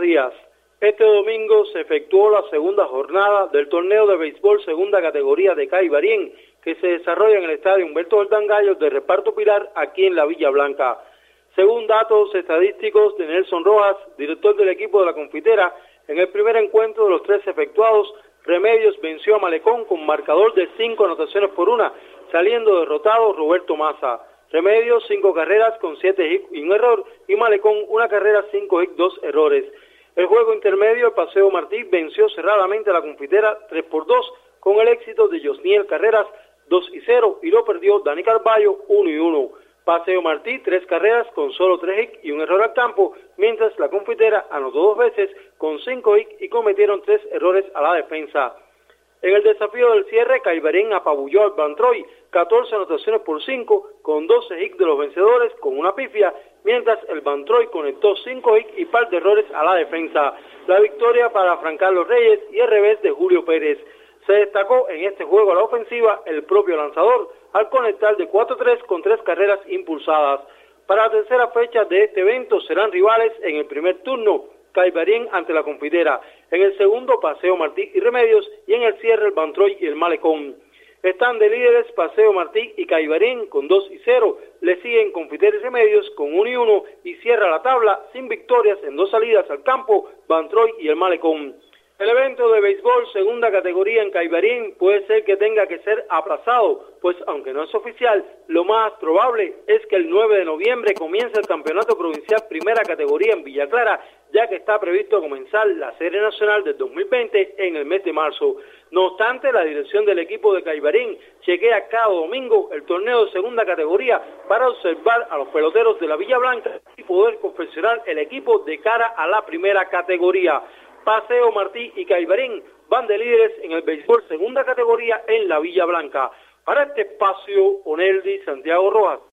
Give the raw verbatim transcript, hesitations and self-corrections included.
días. Este domingo se efectuó la segunda jornada del torneo de béisbol segunda categoría de Caibarien, que se desarrolla en el estadio Humberto Jordán Gallo de Reparto Pilar, aquí en la Villa Blanca. Según datos estadísticos de Nelson Rojas, director del equipo de la Confitera, en el primer encuentro de los tres efectuados, Remedios venció a Malecón con marcador de cinco anotaciones por una, saliendo derrotado Roberto Maza. Remedios, cinco carreras con siete hits y un error, y Malecón, una carrera, cinco hits, dos errores. El juego intermedio, el Paseo Martí venció cerradamente a la Confitera tres por dos, con el éxito de Josniel Carreras, dos y cero, y lo perdió Dani Carballo, uno y uno. Paseo Martí, tres carreras con solo tres hits y un error al campo, mientras la Confitera anotó dos veces con cinco hits y cometieron tres errores a la defensa. En el desafío del cierre, Caibarien apabulló al Bantroy, catorce anotaciones por cinco, con doce hits de los vencedores, con una pifia, mientras el Bantroy conectó cinco hits y par de errores a la defensa. La victoria para Fran Carlos Reyes y el revés de Julio Pérez. Se destacó en este juego a la ofensiva el propio lanzador, al conectar de cuatro tres con tres carreras impulsadas. Para la tercera fecha de este evento serán rivales en el primer turno, Caibarien ante la Confitera, en el segundo Paseo Martí y Remedios, y en el cierre el Bantroy y el Malecón. Están de líderes Paseo Martí y Caibarien con dos y cero, le siguen Confitera y Remedios con uno y uno, y cierra la tabla sin victorias en dos salidas al campo, Bantroy y el Malecón. El evento de béisbol segunda categoría en Caibarien puede ser que tenga que ser aplazado, pues aunque no es oficial, lo más probable es que el nueve de noviembre comience el campeonato provincial primera categoría en Villa Clara, ya que está previsto comenzar la serie nacional del dos mil veinte en el mes de marzo. No obstante, la dirección del equipo de Caibarien chequea cada domingo el torneo de segunda categoría para observar a los peloteros de la Villa Blanca y poder confeccionar el equipo de cara a la primera categoría. Paseo Martí y Caibarien van de líderes en el béisbol segunda categoría en la Villa Blanca. Para este espacio, Oneldi Santiago Rojas.